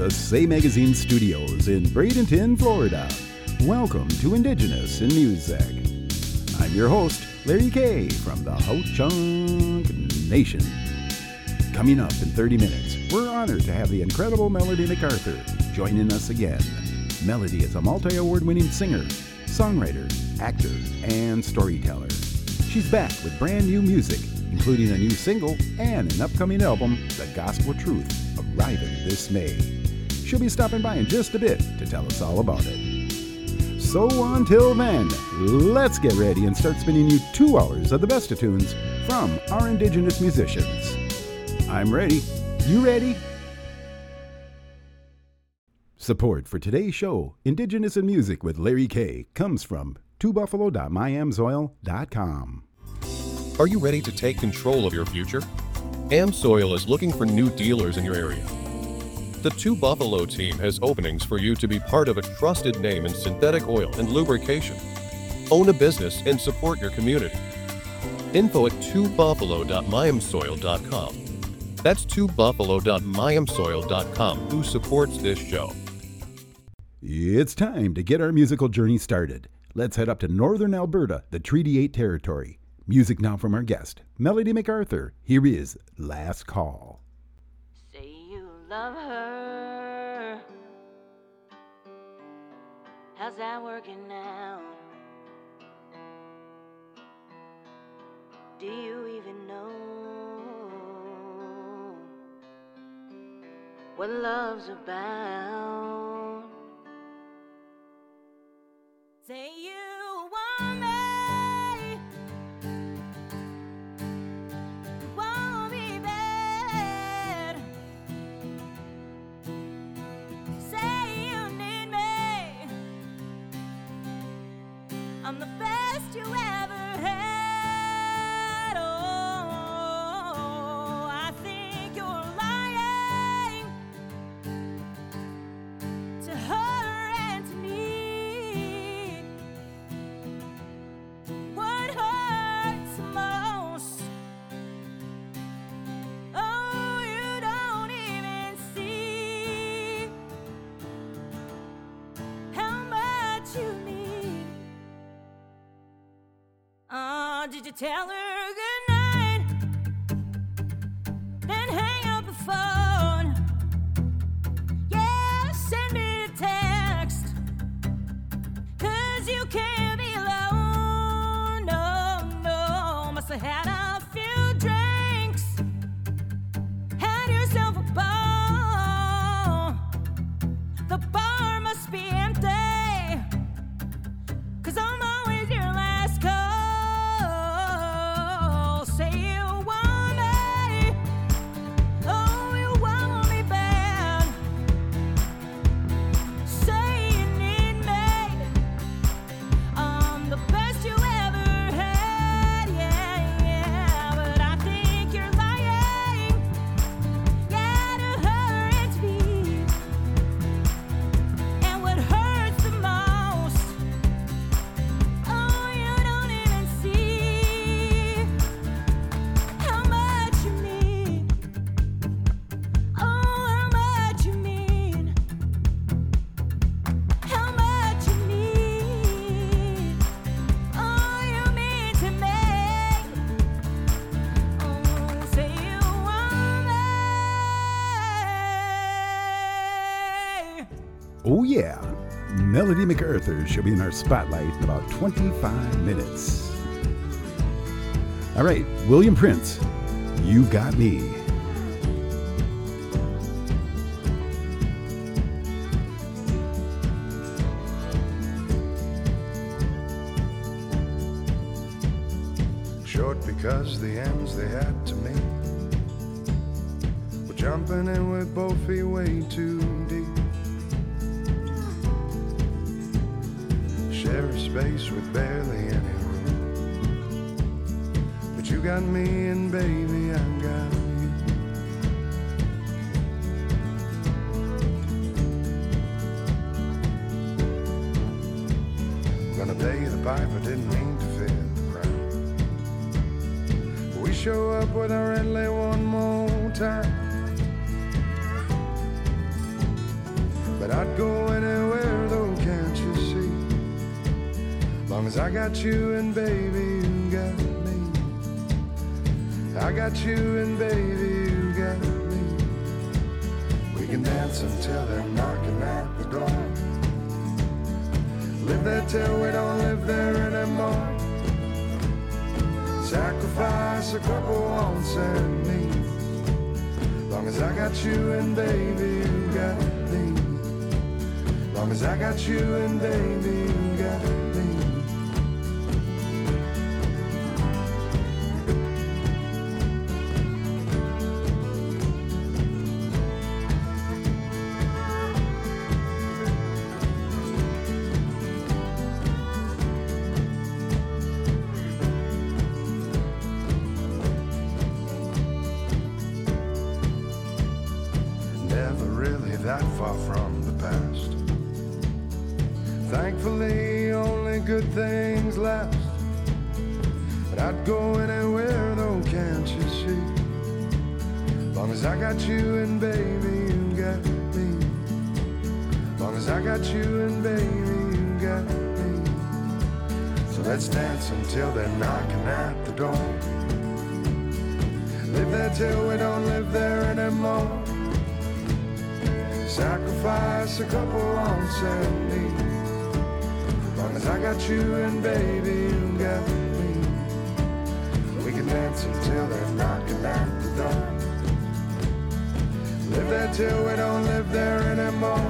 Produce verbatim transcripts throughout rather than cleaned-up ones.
the Say Magazine studios in Bradenton, Florida. Welcome to Indigenous in Music. I'm your host, Larry Kay from the Ho-Chunk Nation. Coming up in thirty minutes, we're honored to have the incredible Melody MacArthur joining us again. Melody is a multi-award winning singer, songwriter, actor, and storyteller. She's back with brand new music, including a new single and an upcoming album, The Gospel Truth, arriving this May. She'll be stopping by in just a bit to tell us all about it. So until then, let's get ready and start spinning you two hours of the best of tunes from our Indigenous musicians. I'm ready. You ready? Support for today's show, Indigenous in Music with Larry Kay, comes from two buffalo dot my amsoil dot com. Are you ready to take control of your future? AmSoil is looking for new dealers in your area. The Two Buffalo team has openings for you to be part of a trusted name in synthetic oil and lubrication. Own a business and support your community. Info at two buffalo dot my amsoil dot com. That's two buffalo dot my amsoil dot com, who supports this show. It's time to get our musical journey started. Let's head up to northern Alberta, the Treaty eight territory. Music now from our guest, Melody MacArthur. Here is Last Call. Say you love her. How's that working out? Do you even know what love's about? Say you want me, want me bad. Say you need me, I'm the best you ever had. Oh, I think you're lying to her and to me. What hurts most? Oh, you don't even see how much you need. Oh, did you tell her goodnight? Then hang up the phone. Yeah, send me a text, 'cause you can't be alone. No, no, must have had a few drinks, had yourself a ball. The bar must be empty, 'cause I'm always your last call. Say you want me, oh, you want me bad. Say you need me, I'm the best you ever had. Yeah, yeah, but I think you're lying. Yeah, to her and to me. And what hurts the most, oh, you don't even see how much you mean. Oh, how much you mean. How much you mean. Oh, you mean to me. Oh, say you want me. Oh yeah, Melody MacArthur she'll be in our spotlight in about twenty-five minutes. All right, William Prince, You Got Me. Short because the ends they had to meet were jumping in with both feet way too deep. Share a space with barely any room, but you got me and baby I got you. Gonna pay the piper, didn't mean to fill the crowd. We show up with our Redley one more time. long as I got you and baby, you got me. I got you and baby, you got me. We can dance until they're knocking at the door. Live there till we don't live there anymore. Sacrifice a couple wants and needs. Long as I got you and baby, you got me. Long as I got you and baby, you got me. Never really that far from the past. Thankfully, only good things last. But I'd go anywhere, though, can't you see? Long as I got you and baby, you got me. Long as I got you and baby, you got me. So let's dance until they're knocking at the door. Live there till we don't live there anymore. Sacrifice a couple wants and needs. Long as I got you and baby, you got me. We can dance until they're knocking at the door. Live there till we don't live there anymore.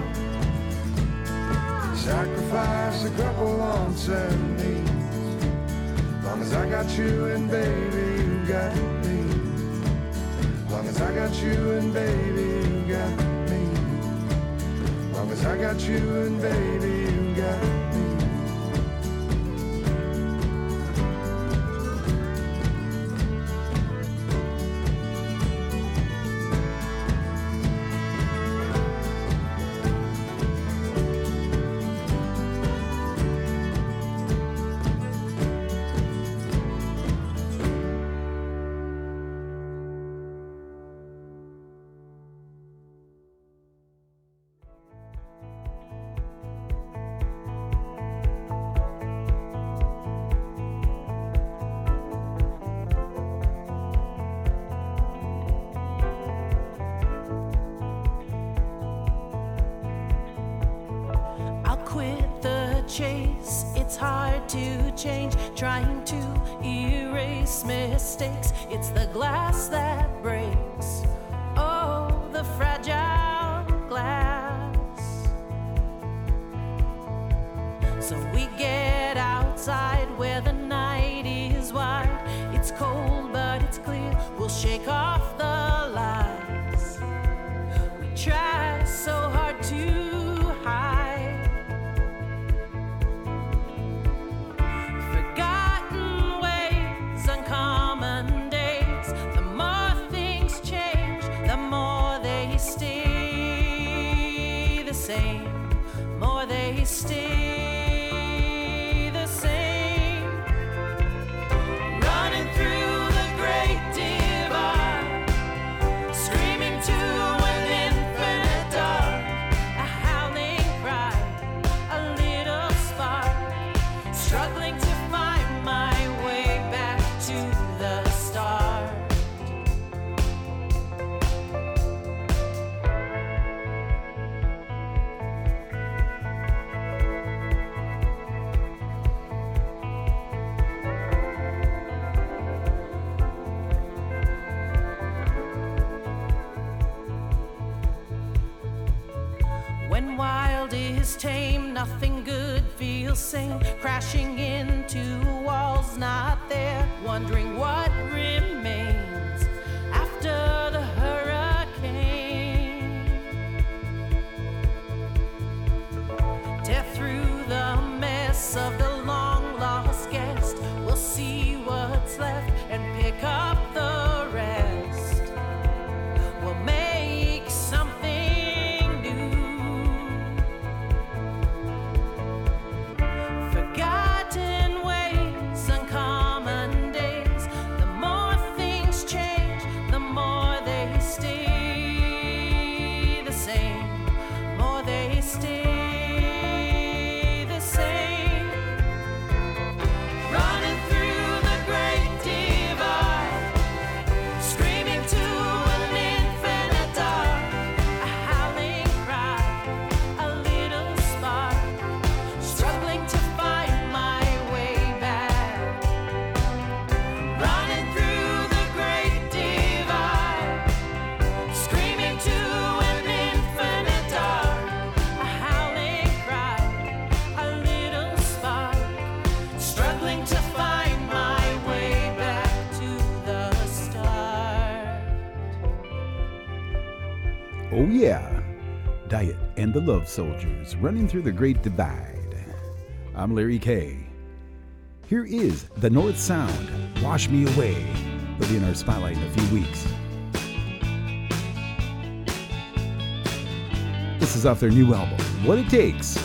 Sacrifice a couple wants and needs. Long as I got you and baby, you got me. Long as I got you and baby, you got me. Long as I got you and baby, you got me. Chase, it's hard to change, trying to erase mistakes. It's the glass that breaks, oh, the fragile glass. So we get outside where the night is wide. It's cold but it's clear, we'll shake off the lies. We try so hard to hide. More they stay the same. Running through the great divide, screaming to an infinite dark. A howling cry, a little spark, struggling to find my way back to the start. Tame, nothing good feels sane. Crashing into walls not there, wondering what remains after the hurricane. Tear through the mess of the long lost guest. We'll see what's left and pick up the rest. We'll make something new. Forgotten ways, uncommon days. The more things yeah, Diet and the Love Soldiers running through the Great Divide. I'm Larry K. Here is the North Sound, Wash Me Away. They'll be in our spotlight in a few weeks. This is off their new album, What It Takes.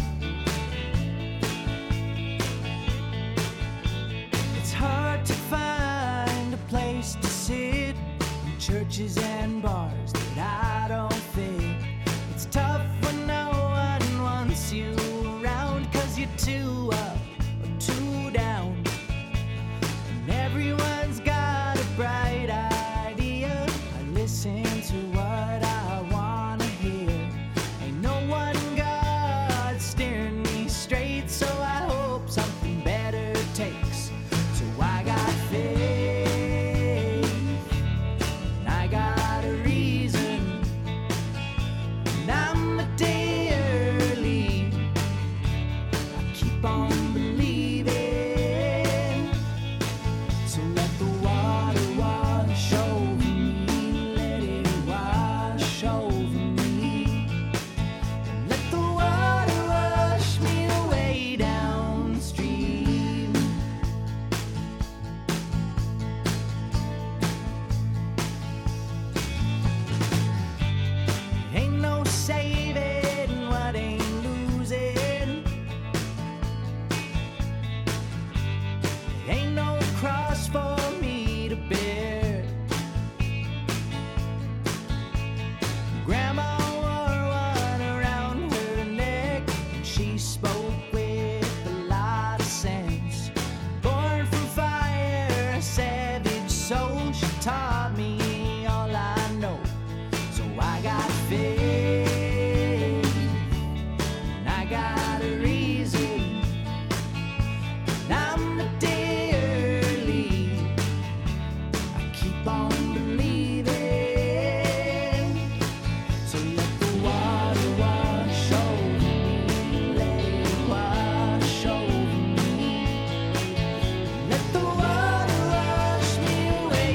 It's hard to find a place to sit in churches and bars that I don't fit. It's tough when no one wants you around, 'cause you're too up or too down. And everyone's got a bright idea. I listen to what I wanna hear. Ain't no one God steering me straight, so I hope something better takes. So I got faith, and I got a reason, and I'm a day early. I keep on believing. So let the water wash over me, let it wash over me. Let the water wash me away downstream. Ain't no saving what ain't losing. Ain't no cross for me to bear. Grandma wore one around her neck, and she spoke with a lot of sense. Born from fire, a savage soul, she taught me all I know. So I got faith, and I got a reason, and I'm a day early. I keep on believing. So let the water wash over me, let it wash over me. Let the water wash me away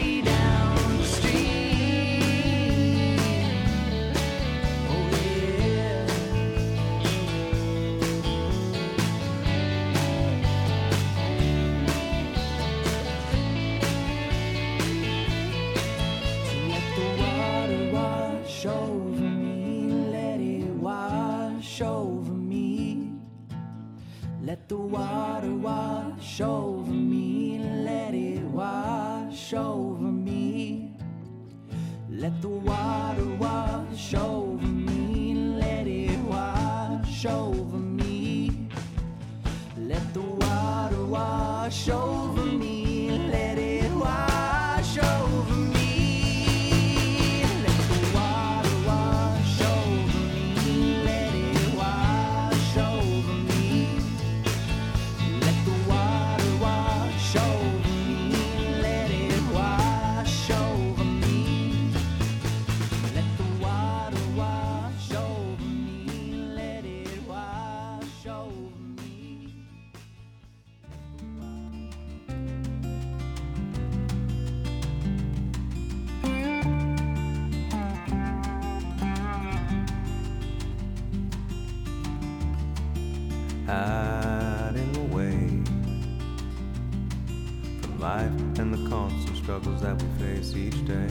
downstream. Oh yeah. So let the water wash over me, let it wash over me. Let the water wash over me, let it wash over me. Let the water wash over me, let it wash over me. Let the water wash over me, let it wash over me. Let the water wash over me, let it wash over me. Let the water wash over me, let it wash over me. Let the water wash over me, let it wash over me. Hiding away from life and the constant struggles that we face each day.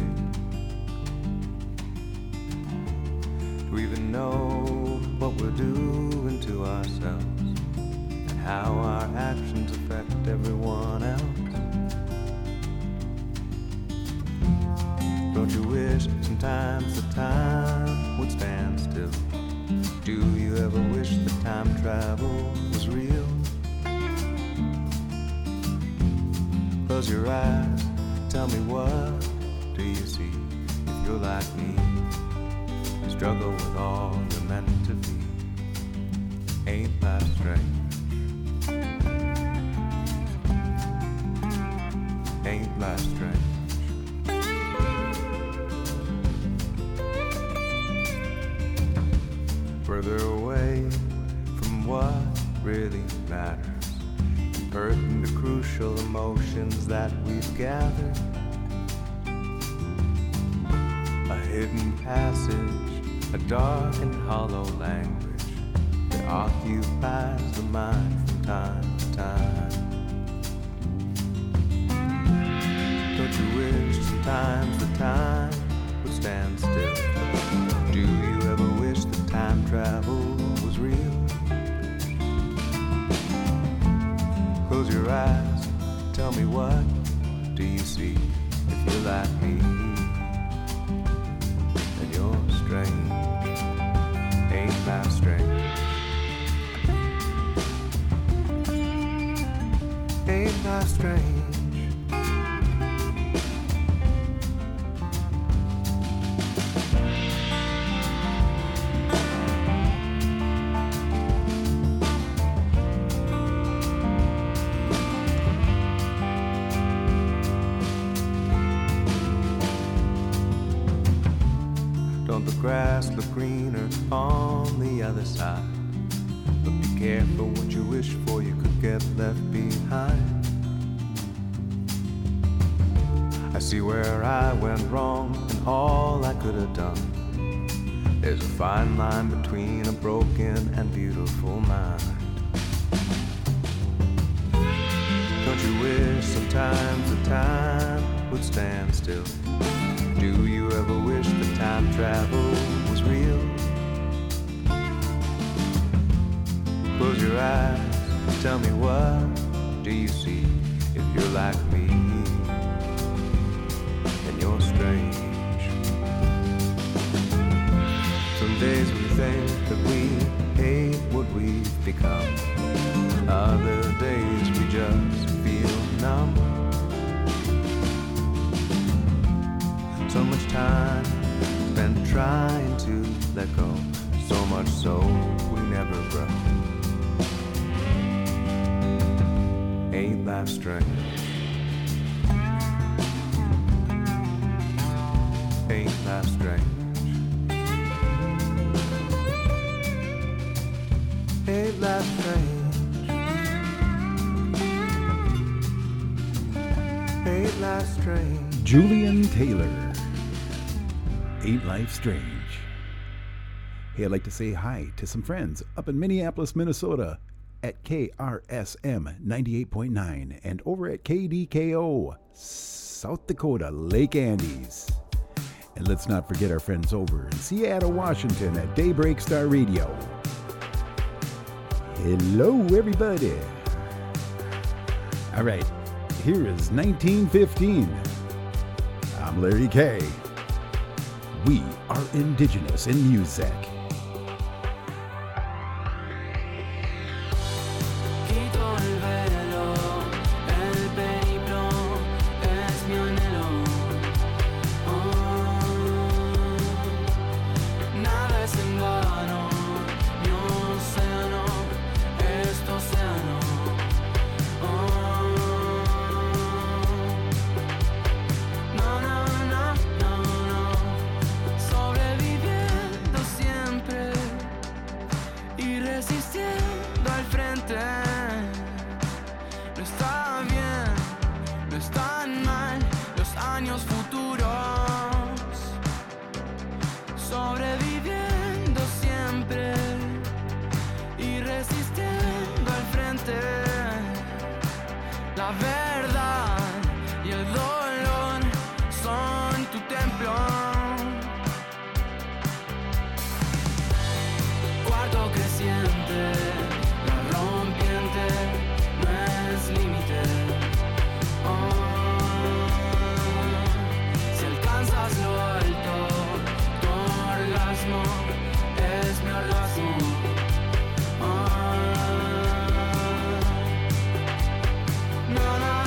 Do we even know what we're doing to ourselves and how our actions affect everyone else? Don't you wish sometimes the time would stand still? Do you ever wish that time travel was real? Close your eyes, tell me what do you see? If you're like me, you struggle with all you're meant to be. Ain't that strange? Ain't that strange? Further away from what really matters, pertinent to crucial emotions that we've gathered. A hidden passage a dark and hollow language that occupies the mind from time to time. Don't you wish sometimes the time would stand still? Do you ever wish that time travel was real? Close your eyes, tell me what do you see if you're like me? And you're strange, ain't life strange? Ain't life strange? Grass look greener on the other side, but be careful what you wish for, you could get left behind. I see where I went wrong and all I could have done. There's a fine line between a broken and beautiful mind. Don't you wish sometimes the time would stand still? Do you ever wish that time travel was real? Close your eyes, tell me what do you see if you're like me? And you're strange. Some days we think that we hate what we've become. Other days we just feel numb. So much time spent trying to let go, so much so we never grow. Ain't life strange? Ain't life strange? Ain't life strange? Ain't life strange? Julian Taylor. Ain't Life Strange. Hey, I'd like to say hi to some friends up in Minneapolis, Minnesota at K R S M ninety-eight point nine and over at K D K O, South Dakota, Lake Andes. And let's not forget our friends over in Seattle, Washington at Daybreak Star Radio. Hello, everybody. All right, here is nineteen fifteen. I'm Larry K. We are indigenous in music. No, no.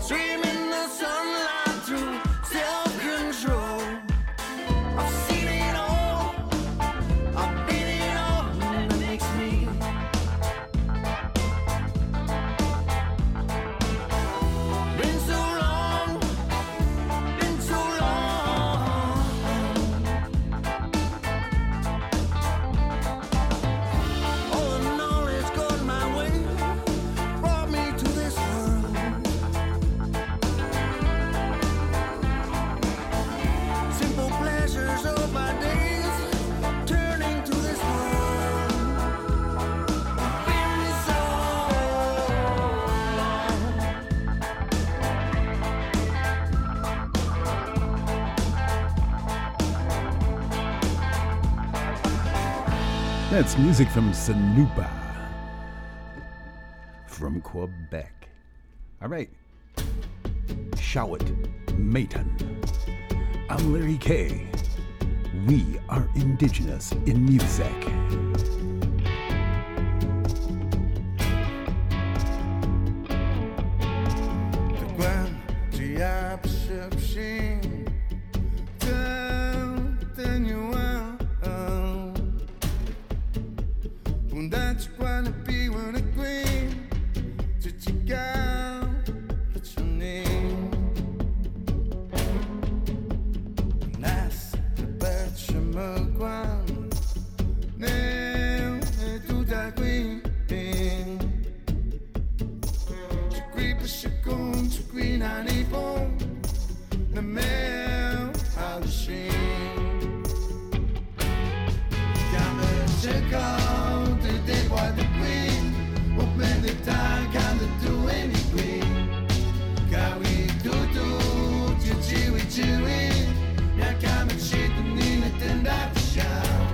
Swimming the sunlight through self-control. I've seen it all, I've been it all, and that makes me. Been so long, been so long. All the knowledge gone my way brought me to this world. Simple pleasures of my days turning to this world. Been so long. That's music from Sanupa from Quebec. All right. Shout Maton. I'm Larry K. We are indigenous in music. When the perception down, then you are. When that's gonna be when a queen to check out, what's your name? Nas, the bird, Shamaguan, now, to that queen. Shikun, Queen, and Ebon, the male, how the shame. Gotta check out the day by the queen. Open the time, can't do anything. Carry do do, chiwi chiwi. Ya can't cheat the Nina, then that shout.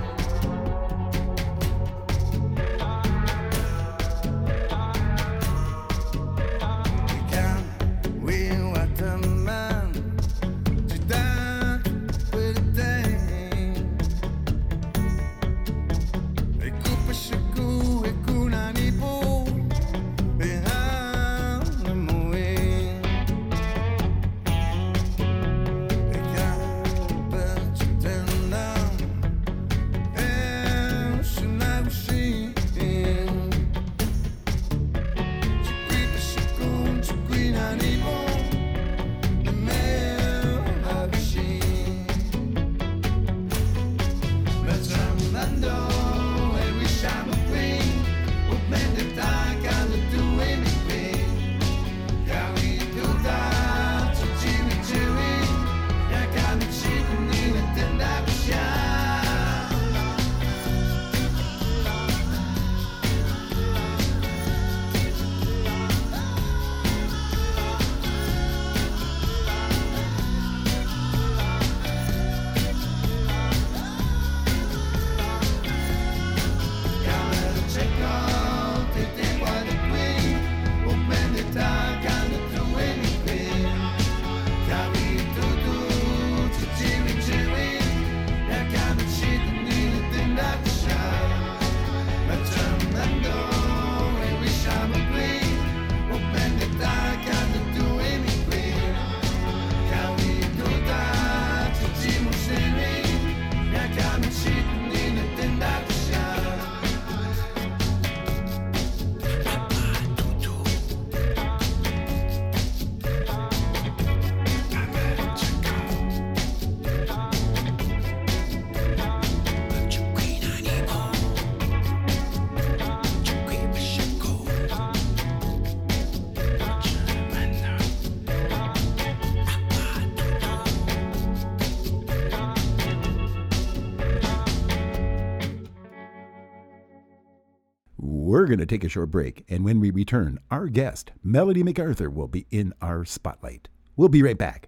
We're going to take a short break, and when we return, our guest, Melody MacArthur, will be in our spotlight. We'll be right back.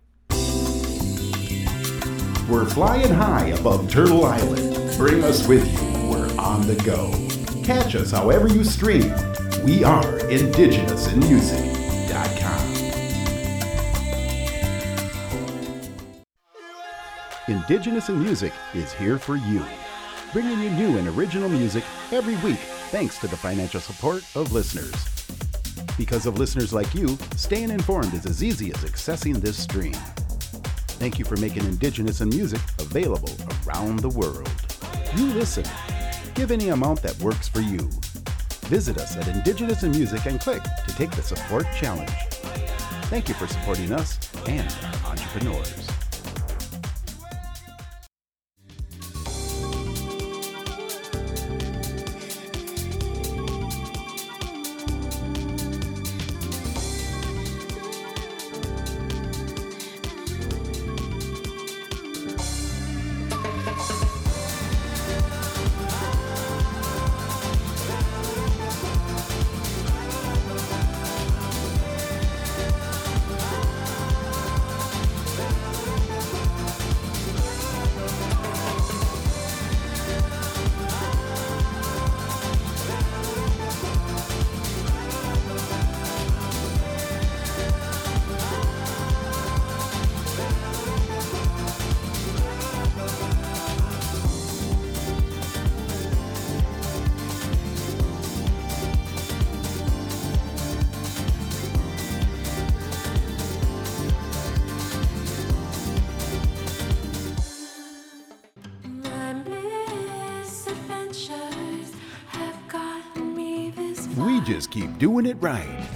We're flying high above Turtle Island. Bring us with you. We're on the go. Catch us however you stream. We are indigenous in music dot com. Indigenous in Music is here for you, bringing you new and original music every week thanks to the financial support of listeners. Because of listeners like you, staying informed is as easy as accessing this stream. Thank you for making Indigenous in Music available around the world. You listen. Give any amount that works for you. Visit us at Indigenous in Music and click to take the support challenge. Thank you for supporting us and our entrepreneurs. We just keep doing it right.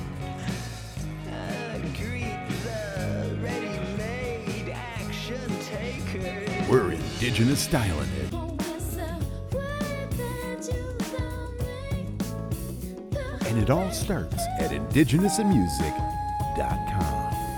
We're Indigenous styling it. And it all starts at indigenous in music dot com.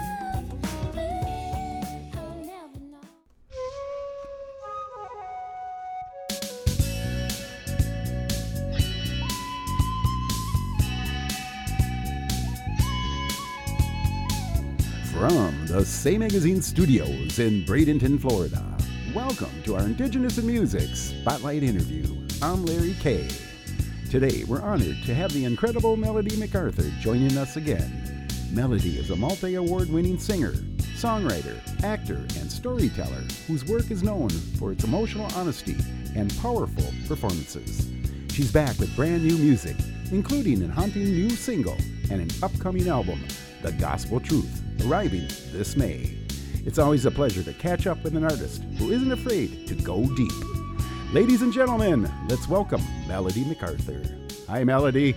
From the Say Magazine Studios in Bradenton, Florida, welcome to our Indigenous in Music Spotlight interview. I'm Larry Kay. Today, we're honored to have the incredible Melody MacArthur joining us again. Melody is a multi-award-winning singer, songwriter, actor, and storyteller whose work is known for its emotional honesty and powerful performances. She's back with brand new music, including a haunting new single and an upcoming album, The Gospel Truth, arriving this May. It's always a pleasure to catch up with an artist who isn't afraid to go deep. Ladies and gentlemen, let's welcome Melody MacArthur. Hi, Melody.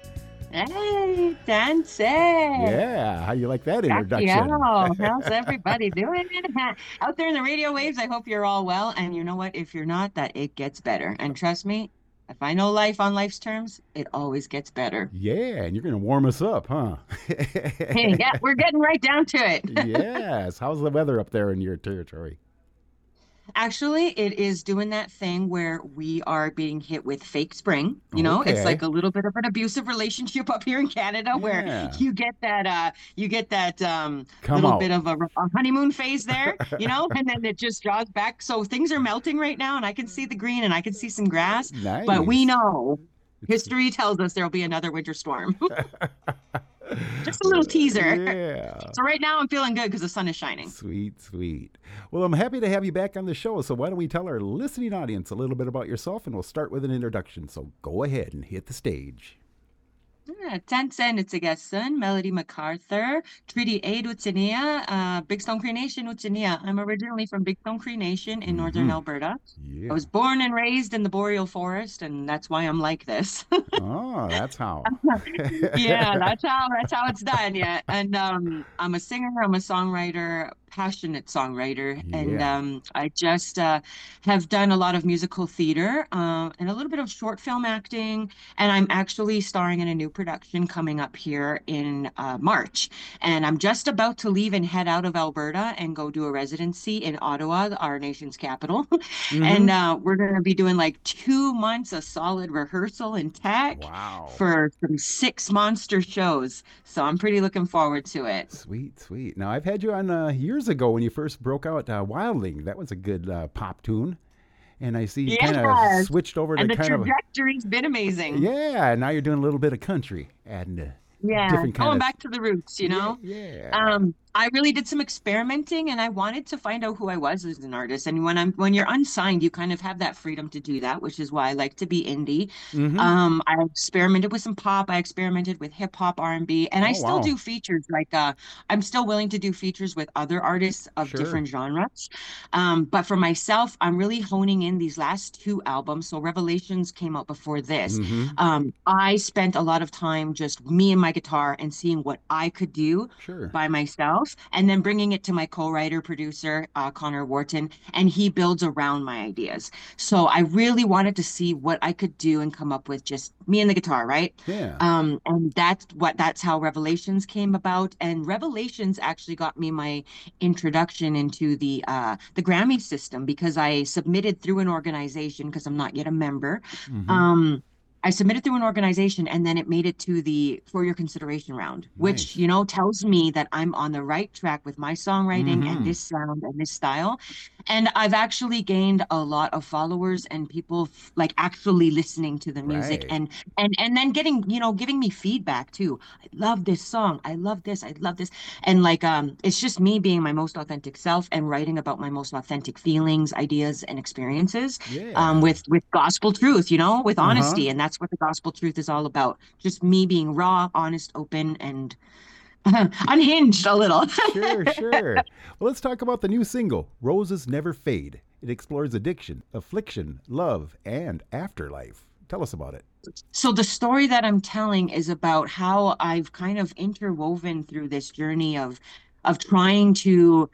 Hey, Dance. Yeah, how you like that introduction? Yeah, how's everybody doing? Out there in the radio waves, I hope you're all well. And you know what? If you're not, that it gets better. And trust me, if I know life on life's terms, it always gets better. Yeah, and you're going to warm us up, huh? Hey, yeah, we're getting right down to it. Yes. How's the weather up there in your territory? Actually, it is doing that thing where we are being hit with fake spring. You know, Okay. it's like a little bit of an abusive relationship up here in Canada where Yeah. you get that, uh, you get that um, Come little out. bit of a, a honeymoon phase there, you know, and then it just draws back. So things are melting right now, and I can see the green and I can see some grass. Nice. But we know history tells us there'll be another winter storm. Just a little teaser. Yeah. So right now I'm feeling good because the sun is shining. Sweet, sweet. Well, I'm happy to have you back on the show. So why don't we tell our listening audience a little bit about yourself, and we'll start with an introduction. So go ahead and hit the stage. Tansen Utsigasun, Melody MacArthur, Treaty Aid Utsinia, uh, Big Stone Cree Nation Utsinia. I'm originally from Big Stone Cree Nation in northern Mhm. Alberta. Yeah. I was born and raised in the boreal forest, and that's why I'm like this. Oh, that's how. Yeah, that's how that's how it's done. Yeah, and um, I'm a singer. I'm a songwriter, passionate songwriter, and Yeah. um, I just uh, have done a lot of musical theater uh, and a little bit of short film acting. And I'm actually starring in a new production coming up here in uh, March. And I'm just about to leave and head out of Alberta and go do a residency in Ottawa, our nation's capital. Mhm. And uh, we're going to be doing like two months of solid rehearsal and tech Wow. for some six monster shows. So I'm pretty looking forward to it. Sweet, sweet. Now, I've had you on uh, years ago when you first broke out uh, Wildling. That was a good uh, pop tune. And I see you kind of Yes. switched over to And the kind of... trajectory's been amazing. Yeah, now you're doing a little bit of country and uh, Yeah. different kind Going of... back to the roots, you know? Yeah. Um, I really did some experimenting and I wanted to find out who I was as an artist. And when I'm when you're unsigned, you kind of have that freedom to do that, which is why I like to be indie. Mm-hmm. Um, I experimented with some pop, I experimented with hip hop, R and B, and I Oh, still wow. do features. Like uh I'm still willing to do features with other artists of Sure. different genres. Um, but for myself, I'm really honing in these last two albums. So Revelations came out before this. Mm-hmm. Um, I spent a lot of time just me and my guitar and seeing what I could do Sure. by myself, and then bringing it to my co-writer producer, uh, Connor Wharton, and he builds around my ideas. So I really wanted to see what I could do and come up with just me and the guitar, right? Yeah. Um, and that's what that's how Revelations came about. And Revelations actually got me my introduction into the uh, the Grammy system because I submitted through an organization because I'm not yet a member. Mm-hmm. Um, I submitted through an organization and then it made it to the for your consideration round, which, Nice. you know, tells me that I'm on the right track with my songwriting Mhm. and this sound and this style. And I've actually gained a lot of followers and people f- like actually listening to the music Right. and and and then getting, you know, giving me feedback too. I love this song. I love this. I love this. And like um it's just me being my most authentic self and writing about my most authentic feelings, ideas, and experiences Yeah. um, with with gospel truth, you know, with Uh-huh. honesty, and that's what the gospel truth is all about. Just me being raw, honest, open, and unhinged a little. Sure, sure. Well, let's talk about the new single, Roses Never Fade. It explores addiction, affliction, love, and afterlife. Tell us about it. So the story that I'm telling is about how I've kind of interwoven through this journey of of trying to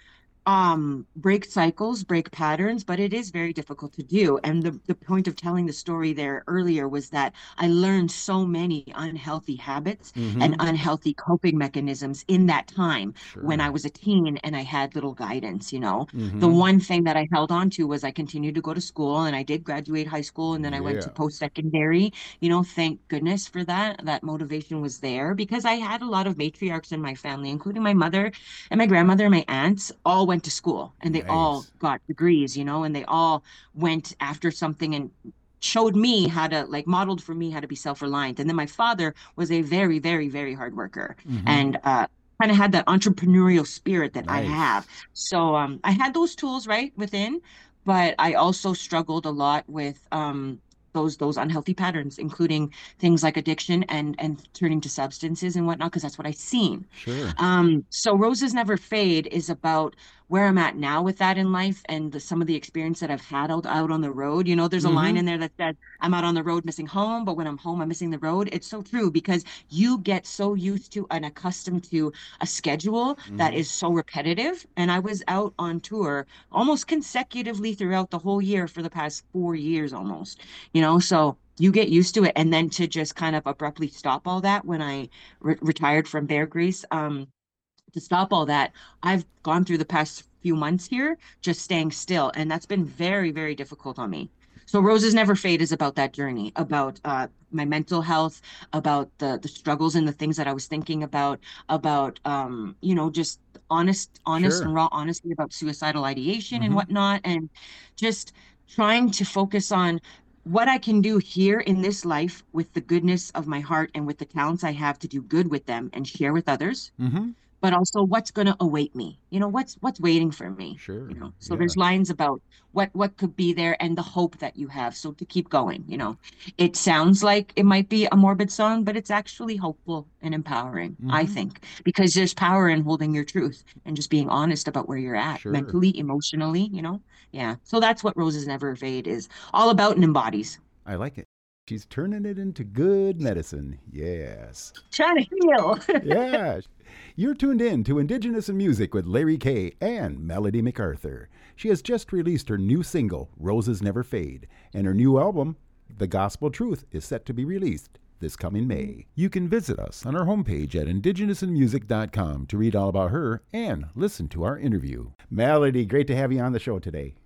um break cycles, break patterns, but it is very difficult to do. And the the point of telling the story there earlier was that I learned so many unhealthy habits Mm-hmm. and unhealthy coping mechanisms in that time when I Sure. was a teen and I had little guidance, you know. The Mm-hmm. one thing that I held on to was I continued to go to school and I did graduate high school and then I went to Yeah. post-secondary. You know, thank goodness for that. That motivation was there because I had a lot of matriarchs in my family, including my mother and my grandmother and my aunts, all went to school and they all Nice. got degrees, you know, and they all went after something and showed me how to like modeled for me how to be self-reliant. And then my father was a very, very, very hard worker Mm-hmm. and uh kind of had that entrepreneurial spirit that I have. Nice. So um I had those tools right within, but I also struggled a lot with um those those unhealthy patterns, including things like addiction and and turning to substances and whatnot, because that's what I seen. Sure. Um, so Roses Never Fade is about where I'm at now with that in life and the, some of the experience that I've had out, out on the road. You know, there's a line Mm-hmm. in there that says, I'm out on the road missing home, but when I'm home, I'm missing the road. It's so true because you get so used to and accustomed to a schedule that Mm-hmm. is so repetitive. And I was out on tour almost consecutively throughout the whole year for the past four years almost, you know, so you get used to it. And then to just kind of abruptly stop all that when I re- retired from Bear Grease, um, to stop all that, I've gone through the past few months here just staying still, and that's been very, very difficult on me. So Roses Never Fade is about that journey, about uh, my mental health, about the the struggles and the things that I was thinking about, about um, you know, just honest, honest Sure. and raw honesty about suicidal ideation and Mm-hmm. whatnot, and just trying to focus on what I can do here in this life with the goodness of my heart and with the talents I have to do good with them and share with others, Mm-hmm. but also what's going to await me, you know, what's what's waiting for me, Sure. you know. So Yeah. there's lines about what what could be there and the hope that you have, so to keep going, you know. It sounds like it might be a morbid song, but it's actually hopeful and empowering, I Mm-hmm. think, because there's power in holding your truth and just being honest about where you're at Sure. mentally, emotionally, you know. Yeah, so that's what Roses Never Fade is all about and embodies. I like it. She's turning it into good medicine. Yes. Trying to heal. Yeah. You're tuned in to Indigenous in Music with Larry Kay and Melody MacArthur. She has just released her new single, Roses Never Fade, and her new album, The Gospel Truth, is set to be released this coming May. You can visit us on our homepage at indigenous in music dot com to read all about her and listen to our interview. Melody, great to have you on the show today.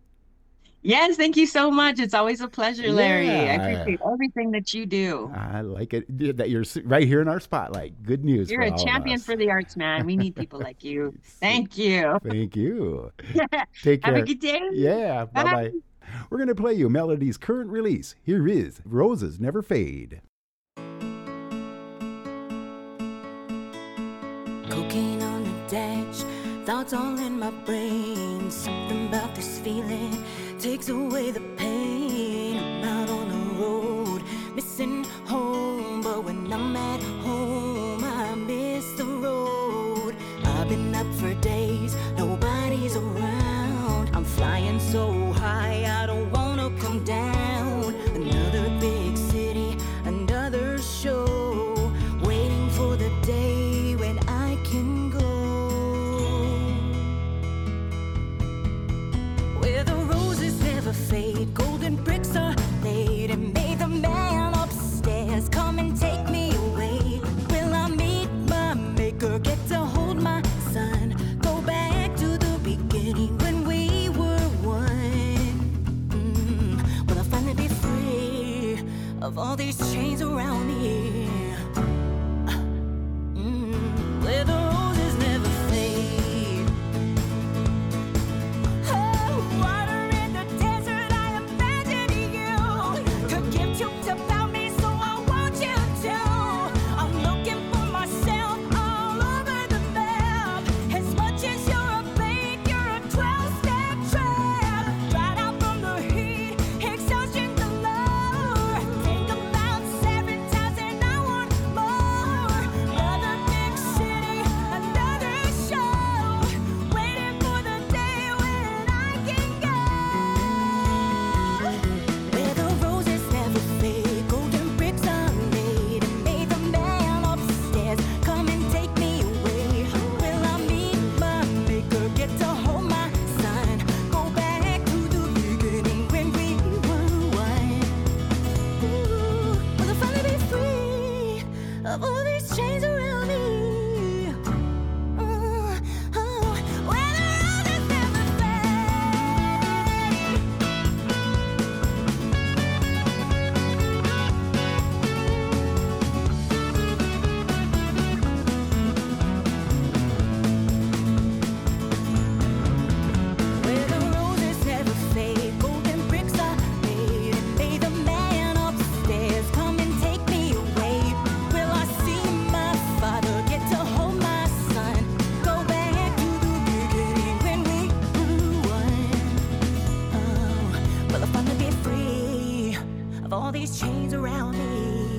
Yes, thank you so much. It's always a pleasure, Larry. I Yeah. appreciate everything that you do. I like it that you're s- right here in our spotlight. Good news You're for a all of champion us. for the arts, man. We need people like you. Thank you. Thank you. Take Have care. a good day. Yeah, Bye. bye-bye. We're going to play you Melody's current release. Here is Roses Never Fade. Cocaine on the dash, thoughts all in my brain. Something about this feeling takes away the pain. I'm out on the road, missing home, but when I'm at home, I miss the road. I've been up for days, nobody's around. I'm flying so high, I don't wanna come down. Another big city, another show, waiting for the day when I can go. Where the roses never fade, golden bricks are laid, and may the man upstairs come and take me away. Will I meet my maker, get to hold my son, go back to the beginning when we were one? Mm, will I finally be free of all these chains around me? Mm, where the roses never fade. Oh, water in the desert, I imagine you could give two about me, so I want you to. I'm looking for myself all over the map. As much as you're a bait, you're a twelve-step trap. Right out from the heat, exhaustion galore. Think about seven times and I want more. Another big city, another show, waiting for the day when I can go. Where the roses never fade, golden bricks are made, and may the man upstairs come and take me away. Will I meet my maker, get to hold my son, go back to the beginning when we were one? Ooh, will I finally be free of all these chains around me? Ooh, oh, where the roses never fade. Where the roses never fade, golden bricks are made, and may the man upstairs come and take me away. Will I see my father, get to hold my son, go back to the beginning when we were one? Oh, will I finally be free of all these chains around me?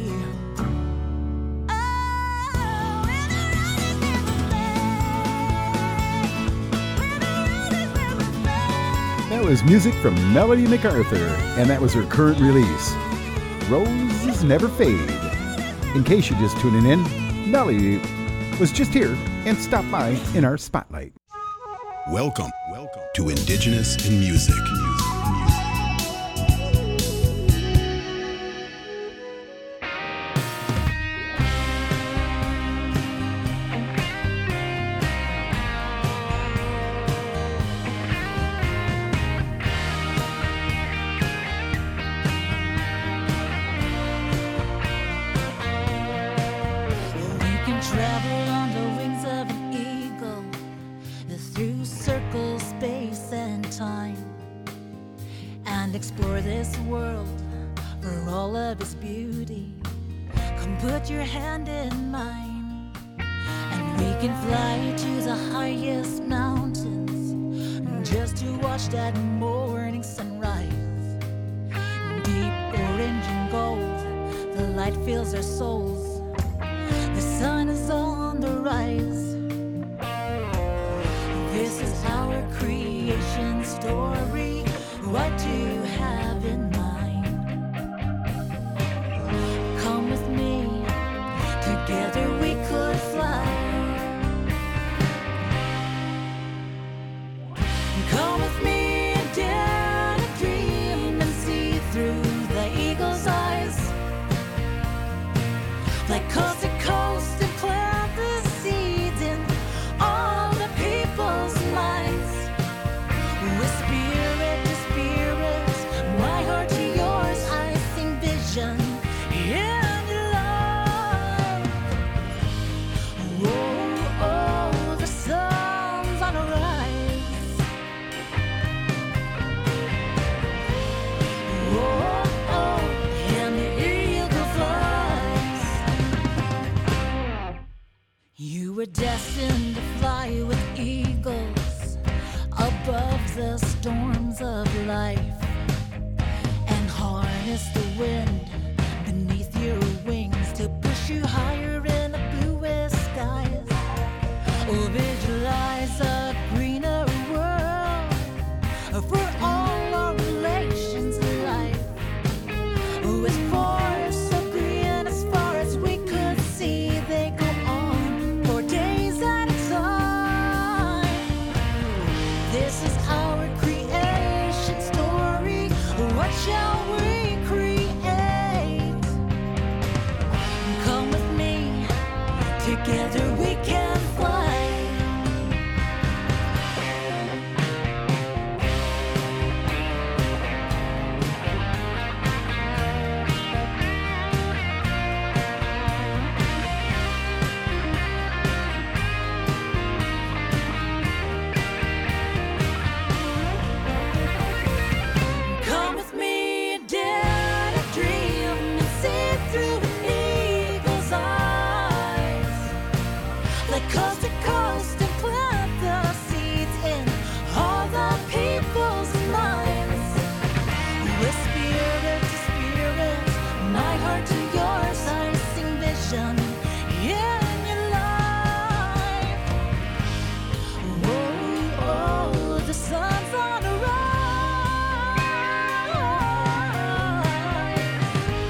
Oh, where the roses never fade, where the roses never fade. That was music from Melody MacArthur, and that was her current release, Roses Never Fade. In case you're just tuning in, Melody was just here and stopped by in our spotlight. Welcome, welcome to Indigenous in Music. Music, music. We can travel on the wings of an eagle through circles, space, and time, and explore this world for all of its beauty. Come put your hand in mine, and we can fly to the highest mountains just to watch that morning sunrise. Deep orange and gold, the light fills our souls. The sun is on the rise. This is our creation story. What do you have in mind? Come with me, together we could fly. Come with me and dare to dream and see through the eagle's eyes. Like coast to coast and plant the seeds in all the people's minds. With spirit to spirit, my heart to yours, I sing vision in love. Oh, oh, the sun's on the rise. Oh, oh, and the eagle flies. You were destined to fly with ease. life and harness the wind beneath your wings to push you higher in the bluest skies. Or visualize a greener world for all our relations alike. With forests so green as far as we could see, they go on for days at a time. This is our creation story. What shall we create? Come with me, together we can fly. Come with me, dare to dream and see through an eagle's eyes. Like coast to coast and plant the seeds in all the people's minds. With spirit to spirit, my heart to yours, I sing vision in your life. Oh, oh, the sun's on the rise,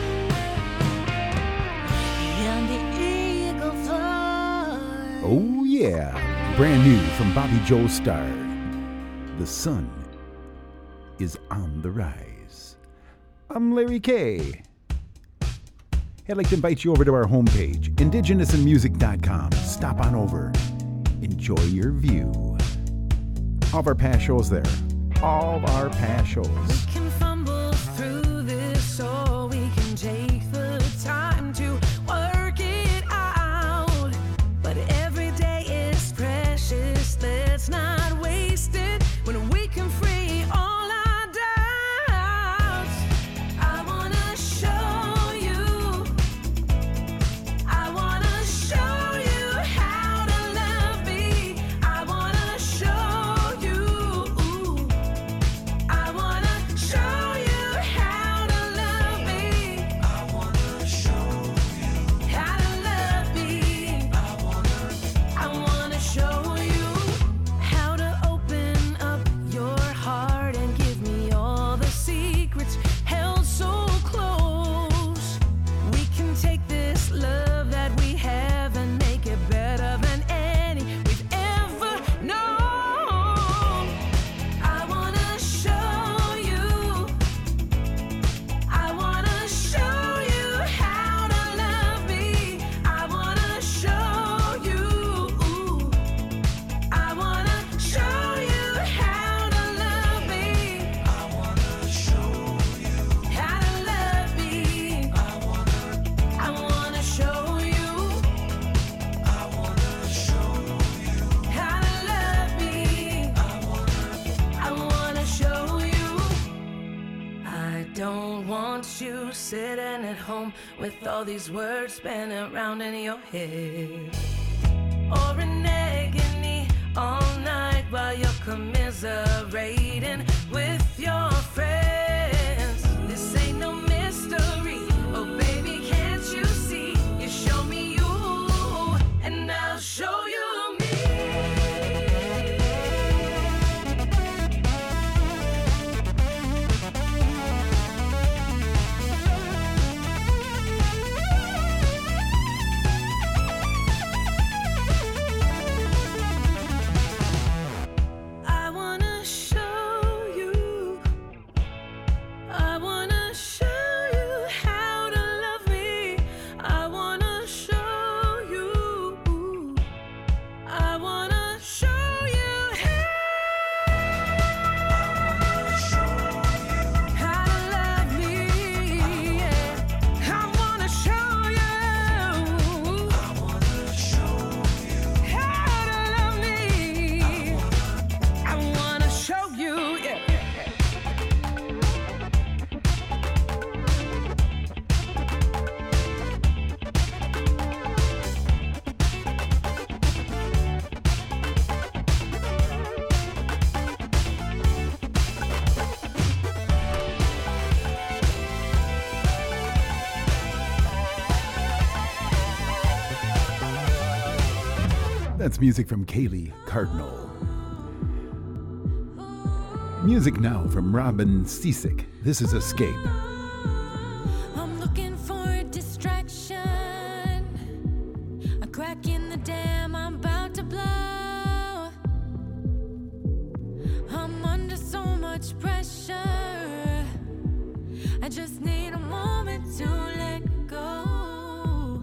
and the eagle flies. Oh, yeah. Brand new from Bobby Joe Starr. The sun is on the rise. I'm Larry K. I'd like to invite you over to our homepage, indigenous in music dot com. Stop on over. Enjoy your view. All of our past shows there. All of our past shows. We can fumble through this, or we can take the time to work it out. But every day is precious, let's not waste it when we can free all our doubts. I wanna show you, I wanna show you how to love me. I wanna show you, I wanna show you how to love me. I wanna show you how to love me. I wanna, I wanna show you how to open up your heart and give me all the secrets held so close. We can take this love that we have and make it better than any we've ever known. I wanna show you, I wanna show you how to love me. I wanna show you, I wanna show you how to love me. I wanna show you how to love me. I wanna, I wanna show you, I wanna show you how to love me. I wanna, I wanna show you. I don't want you sitting at home with all these words spinning around in your head, or in agony all night while you're commiserating with your friends. This ain't no mystery. Oh, baby, can't you see? You show me you, and I'll show you me. I wanna show you, That's music from Kaylee Cardinal. Music now from Robin Seasick. This is Escape. I'm looking for a distraction. A crack in the dam, I'm about to blow. I'm under so much pressure. I just need a moment to let go.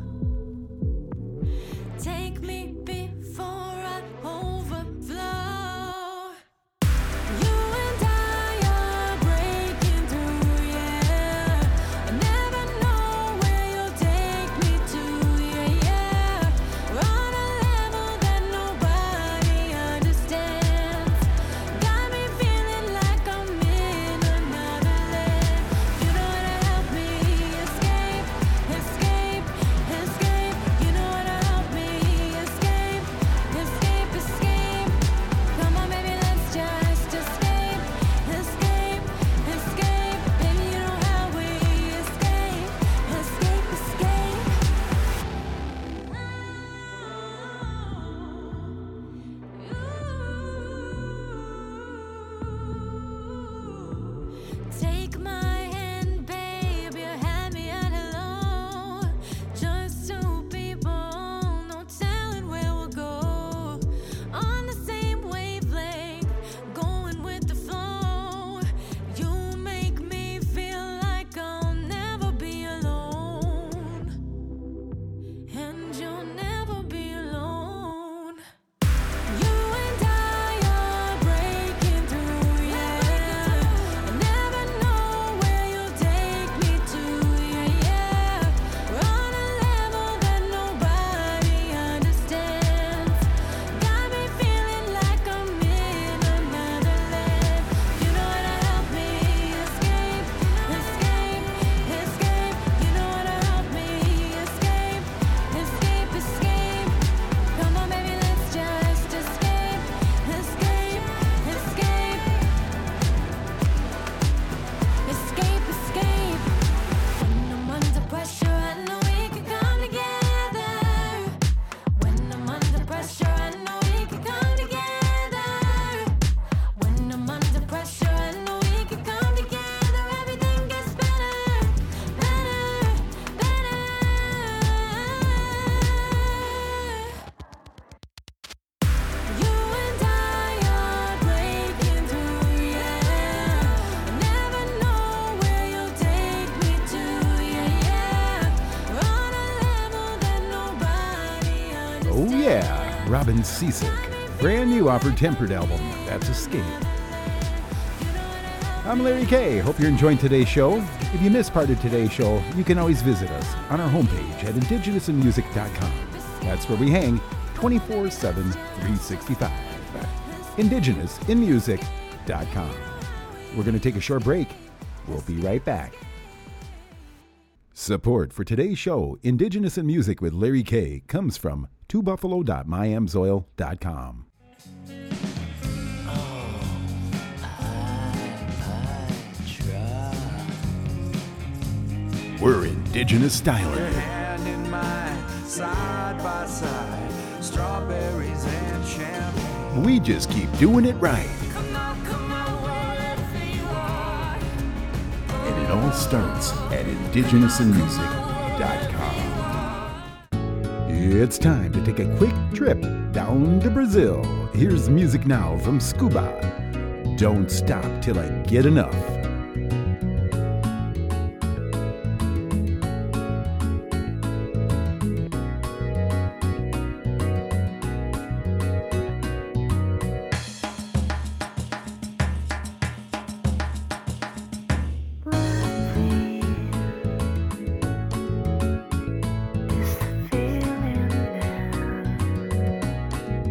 Take me before I overflow. You and I are breaking through, yeah. I never know where you'll take me to, yeah, yeah. We're on a level that nobody understands. Got me feeling like I'm in another land. You know how to help me escape, escape, escape. You know how to help me escape, escape, escape. Come on, baby, let's just escape, escape, escape. Baby, you know how we escape, escape, escape. Take my hand, baby, hand me out alone. Just two people, no telling where we'll go. On the same wavelength, going with the flow. You make me feel like I'll never be alone. And you'll never be alone. You and I are breaking through, yeah. I never know where you'll take me to, yeah, yeah. We're on a level that nobody understands. Got me feeling like I'm in another land. You know how to help me escape, escape, escape. You know how to help me escape, escape, escape. Come on, baby, let's just escape, escape, escape. Escape, escape. When I'm under pressure, I know we can come together. When I'm under pressure, I know we can come together. When I'm under pressure, I know we can come together. Everything gets better, better, better. You and I are breaking through, yeah. I never know where you'll take me to, yeah, yeah. We're on a level that nobody understands. Oh yeah, Robin Seasick. Brand new off her Tempered album. That's Escape. I'm Larry K. Hope you're enjoying today's show. If you missed part of today's show, you can always visit us on our homepage at indigenous in music dot com. That's where we hang twenty-four seven, three sixty-five. indigenous in music dot com. We're going to take a short break. We'll be right back. Support for today's show, Indigenous in Music with Larry K., comes from two buffalo dot my am soil dot com. We're Indigenous styling. Hand in mine, side by side, strawberries and champagne. We just keep doing it right. Come on, come on, wherever you are. And it all starts at indigenous in music dot com. It's time to take a quick trip down to Brazil. Here's music now from Scuba. Don't stop till I get enough.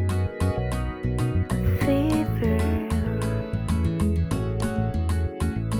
Fever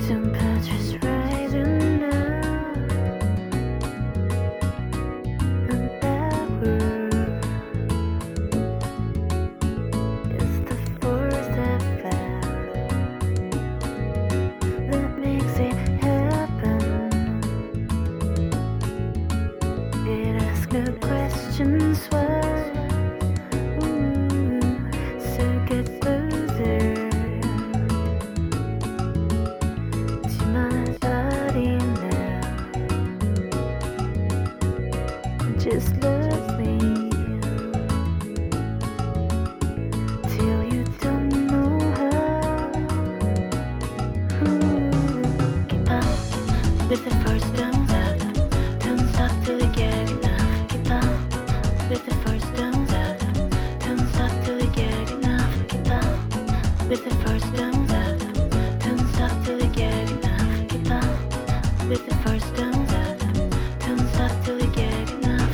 with the first thumbs up, thumbs up till you get enough. Keep up with the first thumbs up, thumbs up till you get enough.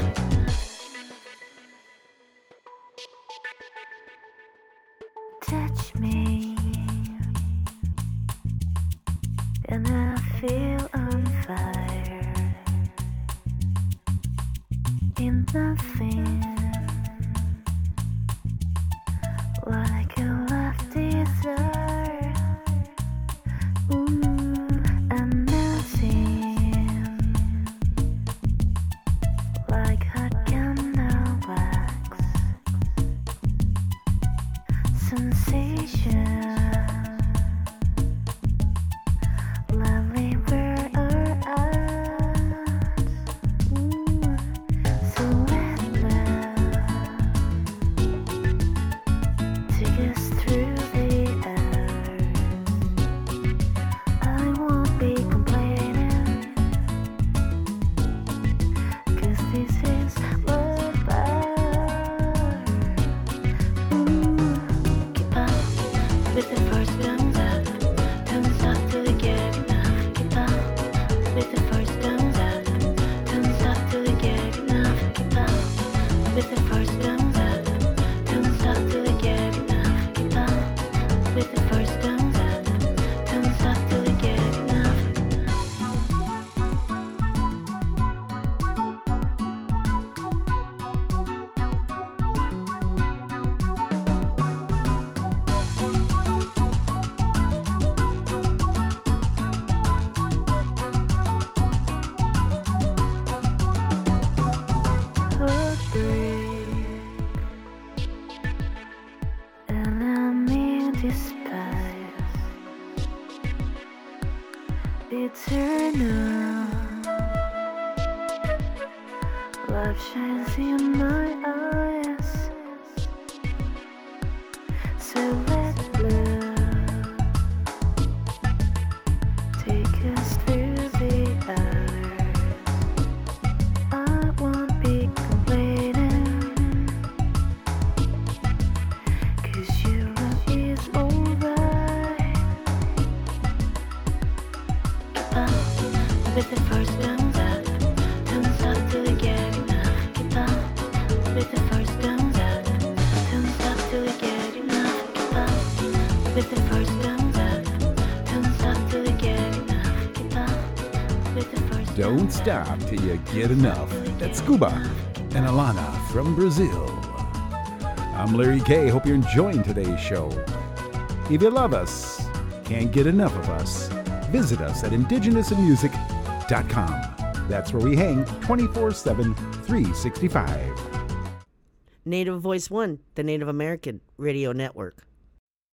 Touch me, and I feel on fire. In nothing like a love desire. Ooh, I'm melting like hot candle wax. Sensation, lovely where our eyes. Ooh, so let love take us through the hours. I won't be complaining, 'cause this is what I. Ooh, keep up with the first thumbs up, thumbs up till you get enough. Keep up with the first thumbs up, thumbs up till you get enough. Keep up with the first thumbs up, thumbs up till you get enough. Keep up with the first thumbs up, thumbs up till you get enough. Heartbreak, an enemy despise, eternal. Love shines in my eyes, so let love take us through the hours. I won't be complaining, 'cause your love is alright. Keep up with the first thumbs up, thumbs up till you get enough. Keep up with the first thumbs up, thumbs up till you get enough. Keep up with the first thumbs up, thumbs up till you get enough. Keep up with the first. Don't stop till you get enough. That's Scuba and Alana from Brazil. I'm Larry K. Hope you're enjoying today's show. If you love us, can't get enough of us, visit us at indigenous in music dot com. That's where we hang twenty-four seven, three sixty-five. Native Voice One, the Native American Radio Network.